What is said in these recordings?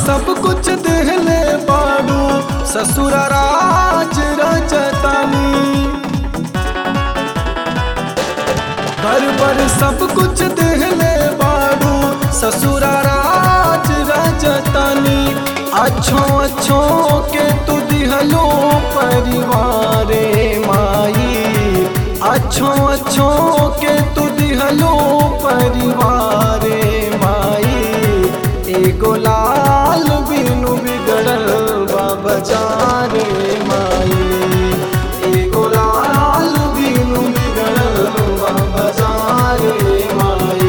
सब कुछ देहले बाड़ू ससुर राज रजतानी। घर पर सब कुछ देहले बाड़ू ससुर राज रजतानी। अच्छों के तू दिहलो परिवारे माई। अच्छों के तू दिहलो परिवारे माई। एगो लाल बिनु बिगड़ल बा बजारे माई। एगो लाल बिनु बिगड़ल बा बजारे माई।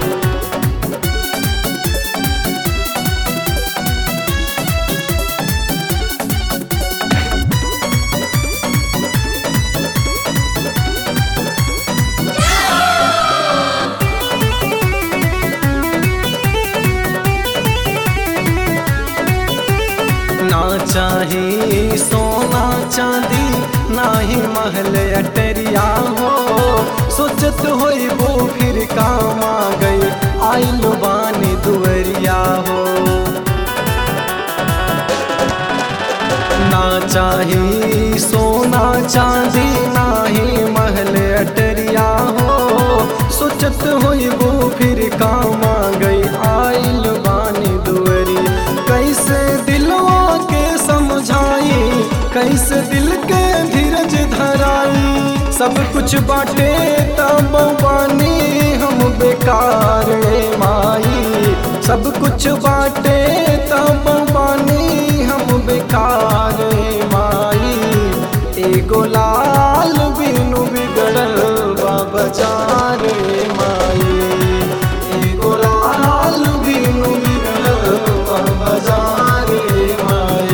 ना चाही सोना चांदी नाही महल अटरिया हो। सोचत होई वो फिर काम आ गई आइल बानी दुवरिया हो। ना चाही सोना चांदी नाही महल अटरिया हो। सोचत होई वो फिर काम आ गई आइल बानी दुवरी। कैसे दिलवा के समझाई कैसे दिल के धीरज धराई। सब कुछ बाटे तब बानी हम बेकार माई। सब कुछ बाटे तब बानी हम बेकार माई। एगो लाल बिनु बिगड़ल बा बजारे माई। एगो लाल बिनु बिगड़ल बा बजारे माई।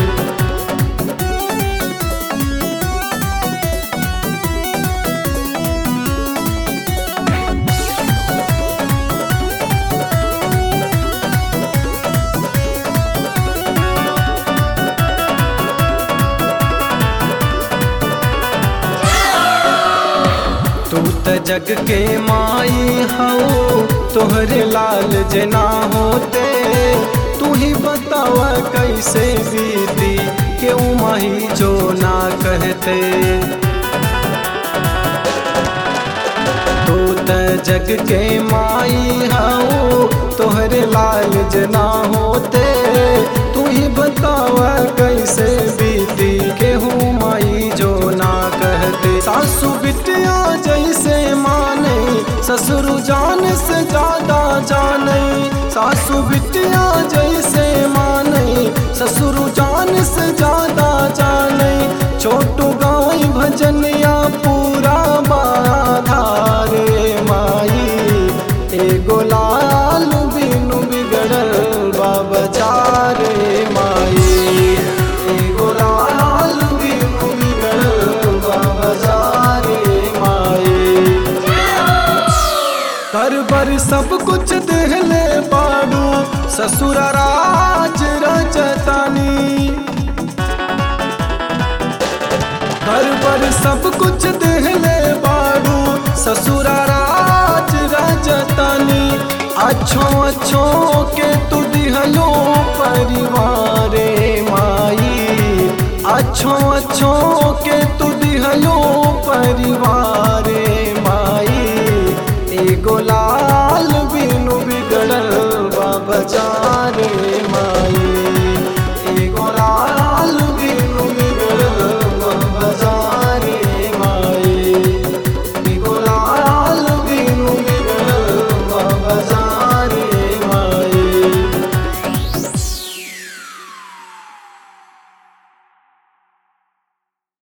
तू त जग के माई हो तोहरे लाल जना होते। तू ही बतावा कैसे बीती क्यों माही जो ना कहते। तू त जग के माई हो तोहरे लाल जना होते। तू ही बतावा कैसे बीती केहू माई जो ना कहते। सासू बिटिया जैसे माने ससुर जान से ज्यादा जाने। सासू बिटिया जैसे माने ससुर जान से ज्यादा जाने। छोटू गाय भजनिया पूरा बाधारे माई। एगो लाल बिनु बिगड़ल बा बजारे माई। एगो लाल बिनु बिगड़ल बा बजारे माई। घर पर सब कुछ देहले बाड़ू ससुर राज रजतानी। घर पर सब कुछ देहले बाड़ू ससुर राज रजतानी। अच्छों के तू दिहलो परिवारे माई। अच्छों के तू दिहलो परिवारे माई। एगो लाल बिनु बिगड़ल बा बजारे